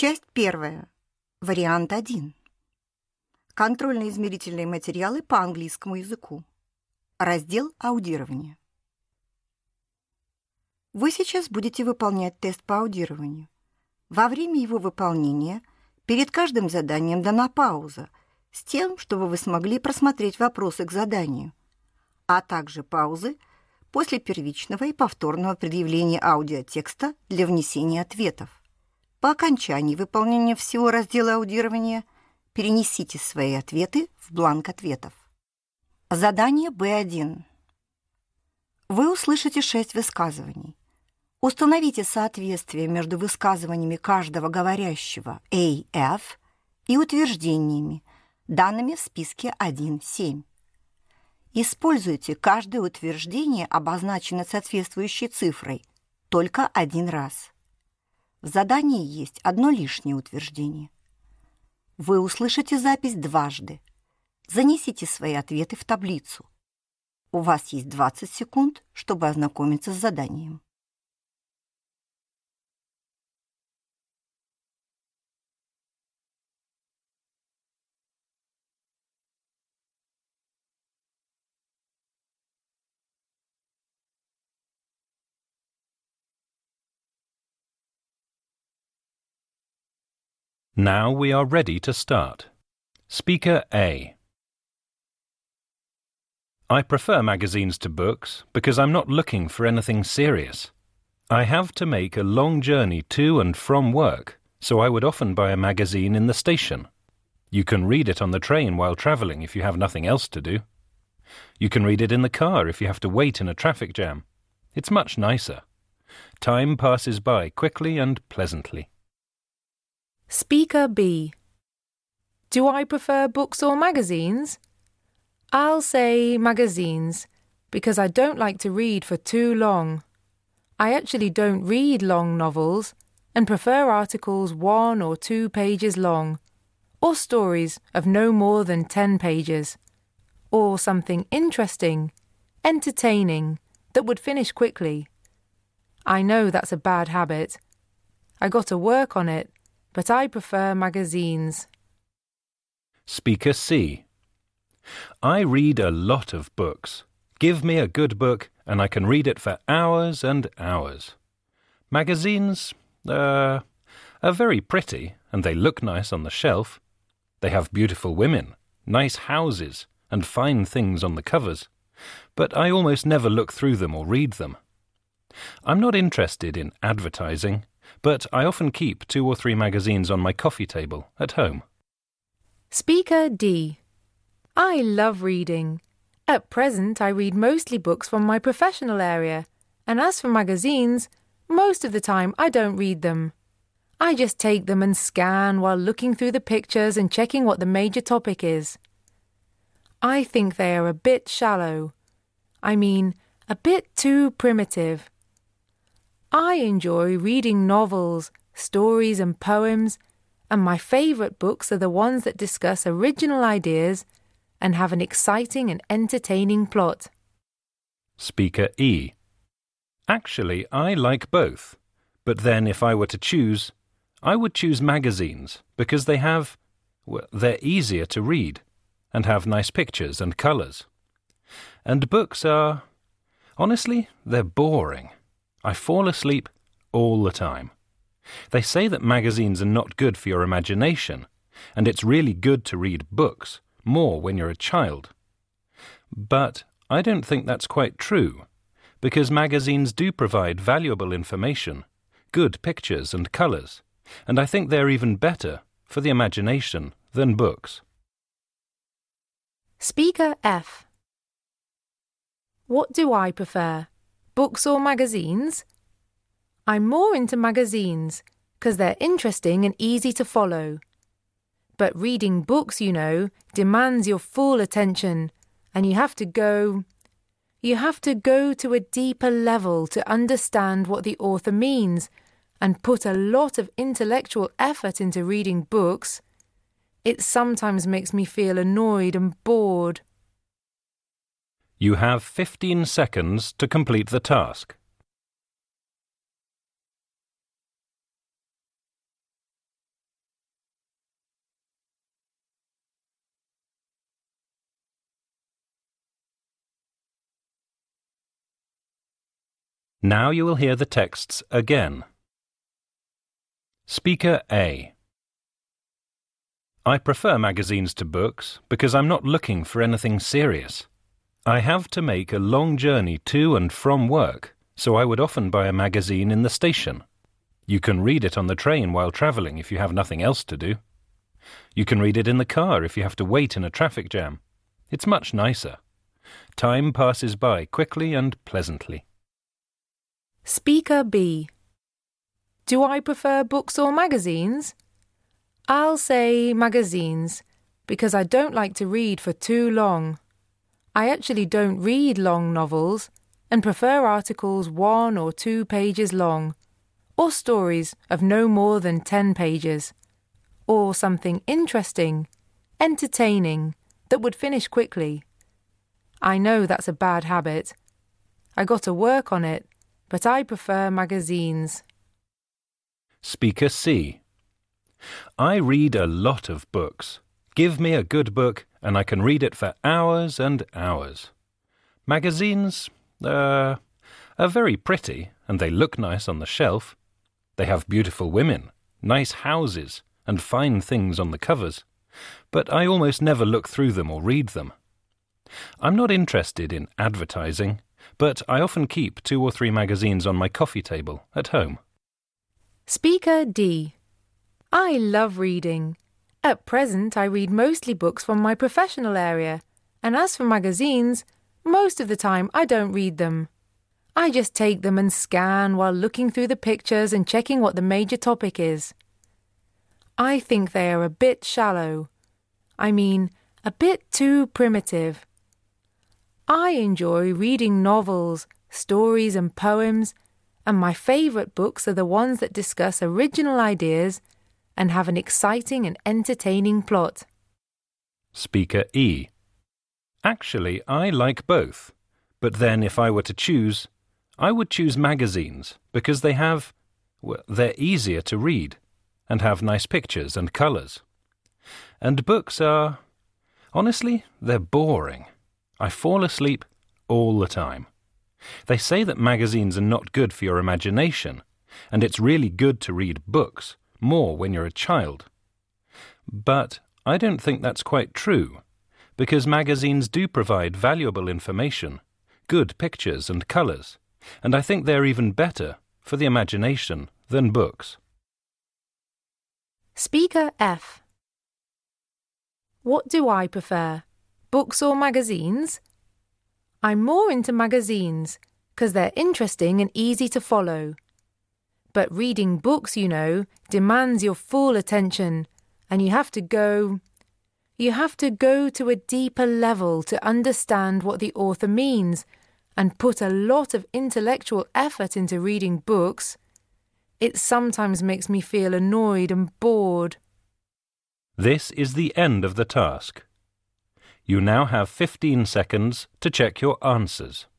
Часть первая. Вариант 1. Контрольно-измерительные материалы по английскому языку. Раздел аудирования. Вы сейчас будете выполнять тест по аудированию. Во время его выполнения перед каждым заданием дана пауза с тем, чтобы вы смогли просмотреть вопросы к заданию, а также паузы после первичного и повторного предъявления аудиотекста для внесения ответов. По окончании выполнения всего раздела аудирования перенесите свои ответы в бланк ответов. Задание Б1. Вы услышите 6 высказываний. Установите соответствие между высказываниями каждого говорящего AF и утверждениями, данными в списке 1.7. Используйте каждое утверждение, обозначенное соответствующей цифрой, только один раз. В задании есть одно лишнее утверждение. Вы услышите запись дважды. Занесите свои ответы в таблицу. У вас есть 20 секунд, чтобы ознакомиться с заданием. Now we are ready to start. Speaker A. I prefer magazines to books because I'm not looking for anything serious. I have to make a long journey to and from work, so I would often buy a magazine in the station. You can read it on the train while travelling if you have nothing else to do. You can read it in the car if you have to wait in a traffic jam. It's much nicer. Time passes by quickly and pleasantly. Speaker B. Do I prefer books or magazines? I'll say magazines, because I don't like to read for too long. I actually don't read long novels and prefer articles 1 or 2 pages long, or stories of no more than 10 pages, or something interesting, entertaining, that would finish quickly. I know that's a bad habit. I got to work on it, but I prefer magazines. Speaker C. I read a lot of books. Give me a good book and I can read it for hours and hours. Magazines are very pretty and they look nice on the shelf. They have beautiful women, nice houses and fine things on the covers, but I almost never look through them or read them. I'm not interested in advertising, but I often keep 2 or 3 magazines on my coffee table at home. Speaker D. I love reading. At present, I read mostly books from my professional area, and as for magazines, most of the time I don't read them. I just take them and scan while looking through the pictures and checking what the major topic is. I think they are a bit shallow. I mean, a bit too primitive. I enjoy reading novels, stories and poems, and my favourite books are the ones that discuss original ideas and have an exciting and entertaining plot. Speaker E. Actually, I like both, but then if I were to choose, I would choose magazines because they're easier to read and have nice pictures and colours. And books are, honestly, they're boring. I fall asleep all the time. They say that magazines are not good for your imagination, and it's really good to read books, more when you're a child. But I don't think that's quite true, because magazines do provide valuable information, good pictures and colours, and I think they're even better for the imagination than books. Speaker F. What do I prefer? Books or magazines? I'm more into magazines because they're interesting and easy to follow. But reading books, you know, demands your full attention, and you have to go to a deeper level to understand what the author means and put a lot of intellectual effort into reading books. It sometimes makes me feel annoyed and bored. You have 15 seconds to complete the task. Now you will hear the texts again. Speaker A. I prefer magazines to books because I'm not looking for anything serious. I have to make a long journey to and from work, so I would often buy a magazine in the station. You can read it on the train while travelling if you have nothing else to do. You can read it in the car if you have to wait in a traffic jam. It's much nicer. Time passes by quickly and pleasantly. Speaker B. Do I prefer books or magazines? I'll say magazines, because I don't like to read for too long. I actually don't read long novels and prefer articles 1 or 2 pages long, or stories of no more than 10 pages, or something interesting, entertaining, that would finish quickly. I know that's a bad habit. I got to work on it, but I prefer magazines. Speaker C. I read a lot of books. Give me a good book and I can read it for hours and hours. Magazines are very pretty and they look nice on the shelf. They have beautiful women, nice houses and fine things on the covers. But I almost never look through them or read them. I'm not interested in advertising, but I often keep 2 or 3 magazines on my coffee table at home. Speaker D. I love reading. At present, I read mostly books from my professional area, and as for magazines, most of the time I don't read them. I just take them and scan while looking through the pictures and checking what the major topic is. I think they are a bit shallow. I mean, a bit too primitive. I enjoy reading novels, stories and poems, and my favourite books are the ones that discuss original ideas and have an exciting and entertaining plot. Speaker E. Actually, I like both, but then if I were to choose, I would choose magazines because they're easier to read and have nice pictures and colours. And books are, honestly, they're boring. I fall asleep all the time. They say that magazines are not good for your imagination, and it's really good to read books, more when you're a child. But I don't think that's quite true, because magazines do provide valuable information, good pictures and colours, and I think they're even better for the imagination than books. Speaker F. What do I prefer, books or magazines? I'm more into magazines, because they're interesting and easy to follow. But reading books, you know, demands your full attention, and you have to go to a deeper level to understand what the author means, and put a lot of intellectual effort into reading books. It sometimes makes me feel annoyed and bored. This is the end of the task. You now have 15 seconds to check your answers.